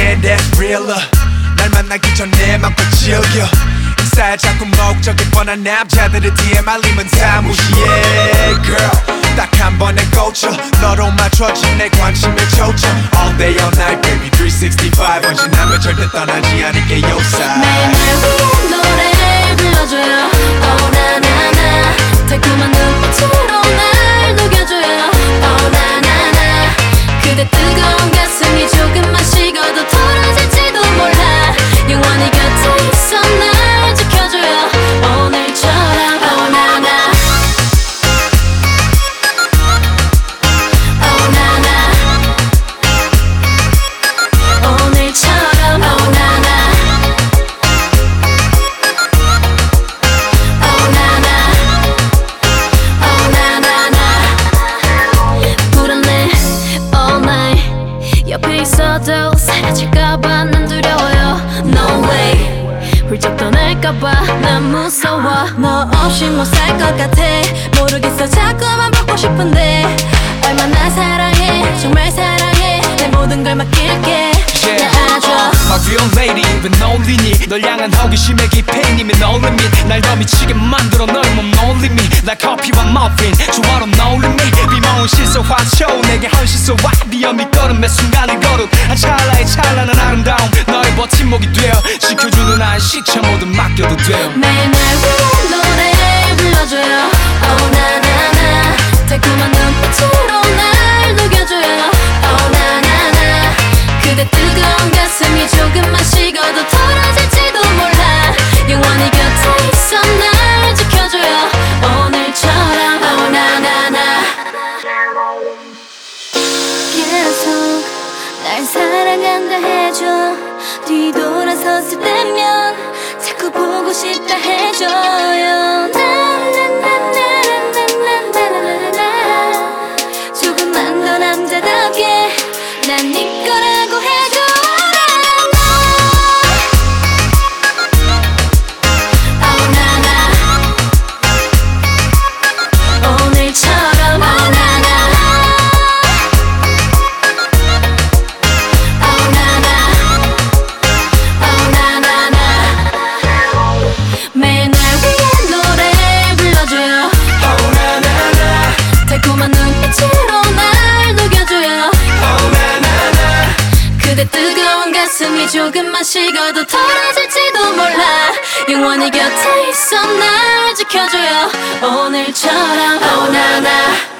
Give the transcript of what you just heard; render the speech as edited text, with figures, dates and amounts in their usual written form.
Man that's realer. 날 만나기 전에 맘껏 즐겨. 인사에 자꾸 목적이 뻔한 남자들의 DM 알림은 다 무시해. Girl 딱 한 번에 꽂혀. 너로 맞춰진 내 관심을 쫓아. All day all night baby 365 언제나면 절대 떠나지 않을게 요사. 매일 날 위해 노래 불러줘요. Oh na na na. 달콤한 눈빛으로 날 녹여줘요. Oh na na na. 그대 뜨거운 가슴이 조금만 식어도 덜어질지도 몰라. 영원히 곁에 있어 날 지켜줘요. 오늘처럼 Oh na na. Oh na na. 오늘처럼 Oh na na. Oh na na. Oh na na na. 불안해 all night. 옆에 있어도 사라질까봐 난 두려워요. No way. 훌쩍 떠날까봐 난 무서워. 너 없이 못 살 것 같아. 모르겠어 자꾸만 보고 싶은데. 얼마나 사랑해 정말 사랑해. 내 모든 걸 맡길게. 날 안아줘. My real lady 왜 놀리니 널 향한 호기심의 깊이님이 no limit. 날 더 미치게 만들어 너의 몸 no limit. 날 커피와 머핀 조화로 no limit. 비모은 실소화 show 내게 헌신소와 네어 밑거름의 순간을 거룩 한 찰나의 찬란한 아름다움 너의 버팀목이 되어 지켜주는 난 시체 모두 맡겨도 돼요. 매일 날 위해 노래 불러줘요. Oh na na na. 달콤한 눈빛으로 날 녹여줘요. Oh na na na. 그대 뜨거운 가슴이 조금만 식어도 덜어질지도 몰라. 영원히 곁에 있어 날 지켜줘요. 오늘처럼 Oh na na na. 계속 날 사랑한다 해줘. 뒤돌아섰을 때면 자꾸 보고 싶다 해줘요. 조금만 더 남자답게 난 네 거라고 해줘. Oh na na. 오늘처럼 Oh na na. Oh na na. Oh na na na. 매일 날 위해 노래 불러줘요. Oh na na na. 달콤한 눈빛으로 날 녹여줘요. Oh na na na. 그대 뜨거운 가슴이 조금만 식어도 덜어질지도 몰라. 영원히 곁에 있어 날 지켜줘요. 오늘처럼 Oh na na.